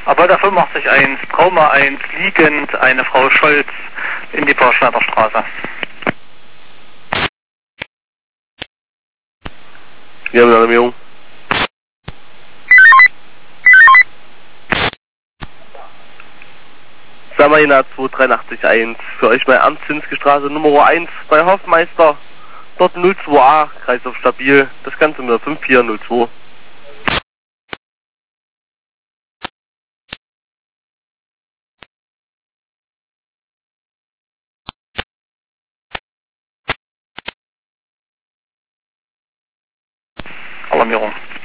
Abolda 85-1, Trauma 1, liegend, eine Frau Scholz in die Borschlader Straße. Ja, mit Alarmierung. Samarina 2381, für euch bei Amtszinske Straße Nummer 1 bei Hoffmeister, dort 02a, Kreislauf stabil, das Ganze mit 5402. Alarmierung.